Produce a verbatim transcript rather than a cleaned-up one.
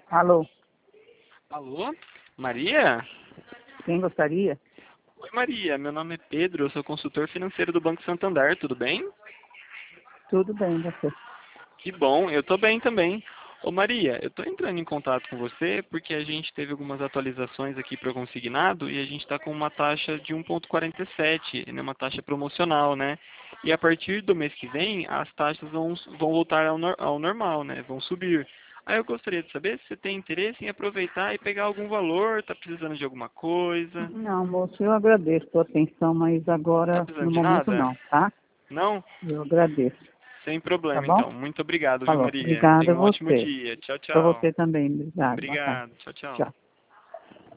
Alô, Alô? Maria? quem gostaria? Oi, Maria. Meu nome é Pedro, eu sou consultor financeiro do Banco Santander, tudo bem? Tudo bem, você? Que bom, eu tô bem também. Ô, Maria, eu tô entrando em contato com você porque a gente teve algumas atualizações aqui para o consignado e a gente está com uma taxa de um vírgula quarenta e sete, né, uma taxa promocional, né? E a partir do mês que vem, as taxas vão, vão voltar ao, nor- ao normal, né? Vão subir. Aí eu gostaria de saber se você tem interesse em aproveitar e pegar algum valor, tá precisando de alguma coisa. Não, moço, eu agradeço a sua atenção, mas Tá agora, no precisando de momento, nada? não, tá? Não? Eu agradeço, Sem tá problema, bom? então. Muito obrigado, viu, Falou. Maria? Obrigada a Tenha um ótimo você. dia. Tchau, Para tchau. você também, obrigado. Boa tarde. Obrigado. Tchau, tchau. Tchau.